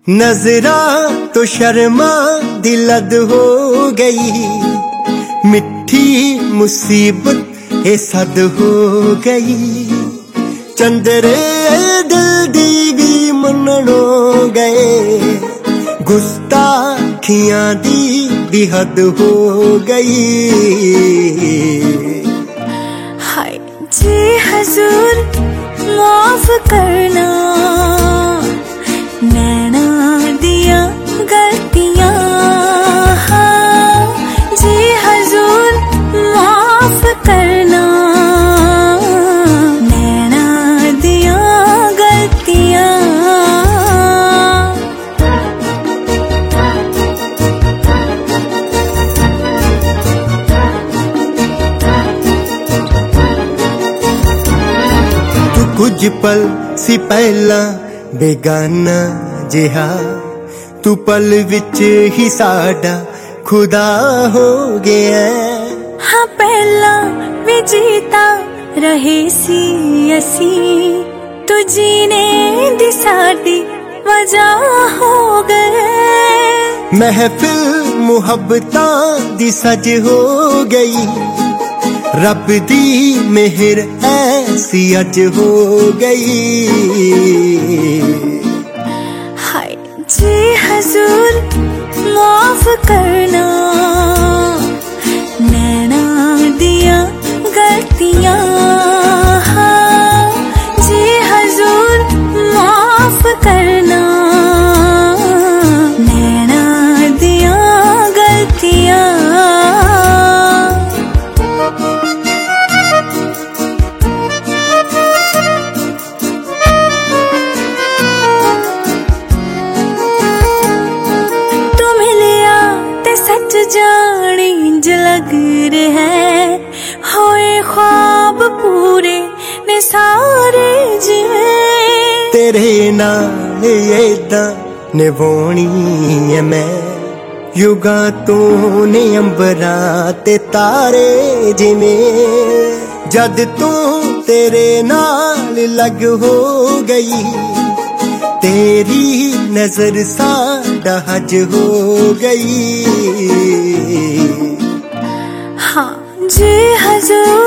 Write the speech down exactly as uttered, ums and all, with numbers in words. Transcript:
नजरा तो शर्मा दिलद हो गई, मिठी मुसीबत ए सद हो गई। चंदरे दिल दी भी मननो गए, गुस्ताखियां दी भी हद हो गई। हाय जी हजूर माफ करना, नैना दिया गलतियां। हाँ जी हजूर माफ करना, नैना दिया गलतियां। तू कुछ पल सी पहला बेगाना जिहा, तू पल विच ही साडा खुदा हो गया। हाँ पहला भी जीता रहे सी असी, तू जीने दी साडी वजह हो गए। महफिल मुहब्बतां दी सज हो गई, रब दी मेहर ऐसी अज हो गई। हाय जी हजूर माफ करना, नैना दिया गलतियां। हाँ जी हजूर माफ करना, नैना दिया गलतियां। जानी इंज लग रहा है, होए ख्वाब पूरे ने सारे जिवें। तेरे नाल ऐदा निभानी है मैं, युगा तो ने अंबरा ते तारे जिवें। जद तू तेरे नाल लग हो गई, तेरी नजर साडा हज हो गई। हाँ जी हजूर